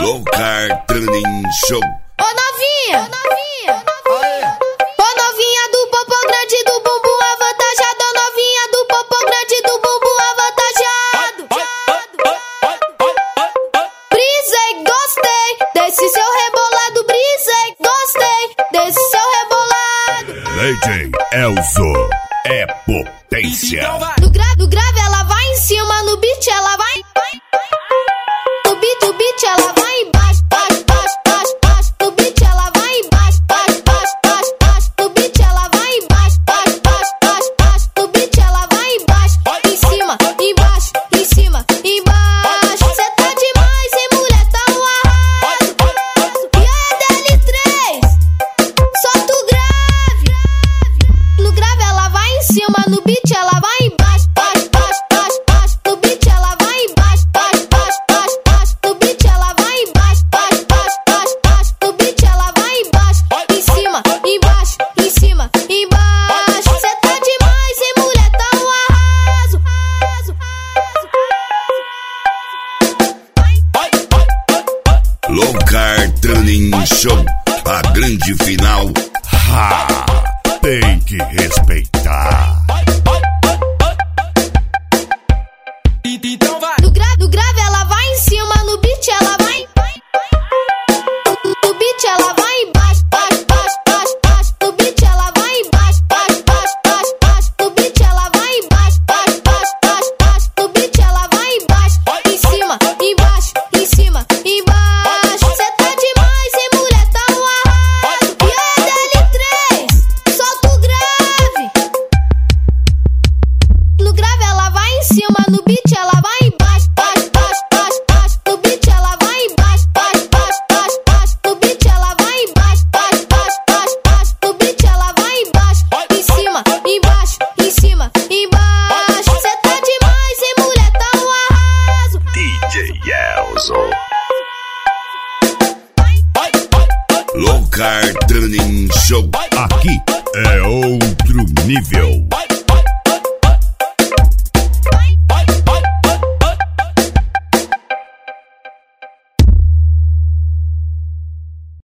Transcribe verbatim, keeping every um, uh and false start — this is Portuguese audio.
Locar Training Show. Ô novinha, ô novinha, ô novinha do popô grande do bumbum avantajado, ô novinha do popô grande do bumbum avantajado. Brisei, gostei desse seu rebolado, brisei, gostei desse seu rebolado. D J Elzo é potência. No, gra no grave ela vai em cima, no beat ela vai. No beat, no beat ela vai embaixo, baixo, baixo, baixo, baixo. No beat ela vai embaixo, baixo, baixo, baixo, baixo. No beat ela vai embaixo, baixo, baixo, baixo, baixo. No beat ela vai embaixo, em cima, embaixo, em cima, embaixo. Cê tá demais, hein, mulher, tá um arraso. E aí, D L três, solta o grave. No grave ela vai em cima, no beat ela vai embaixo, baixo, baixo, baixo, baixo. No beat ela vai embaixo, baixo, baixo, baixo, baixo. No beat ela vai embaixo, baixo, baixo, baixo, baixo. No beat ela vai embaixo, em cima, embaixo, em cima, embaixo. Cê tá demais, hein, mulher, tá um arraso. Locar Training Show. A grande final. Ha! Tem que respeitar. Então vai. No, gra no grave ela vai em cima, no beat ela vai. No, no beat ela vai embaixo, baixo, baixo, baixo, baixo. No beat ela vai embaixo, baixo, baixo, baixo, baixo. No beat ela vai embaixo, baixo, baixo, baixo, baixo. No beat ela vai embaixo, em cima, embaixo, em cima, embaixo. Cê tá demais, hein, mulher, tá um arraso. E aí, D L três, solta o grave. No grave ela vai em cima, no beat ela vai embaixo, baixo, baixo, baixo, baixo. No beat ela vai embaixo, baixo, baixo, baixo, baixo. No beat ela vai embaixo, baixo, baixo, baixo, baixo. No beat ela vai embaixo, em cima, embaixo, em cima, embaixo. Cê tá demais, hein, mulher, tá um arraso. D J Elzo. Locar Training Show. Aqui é outro nível.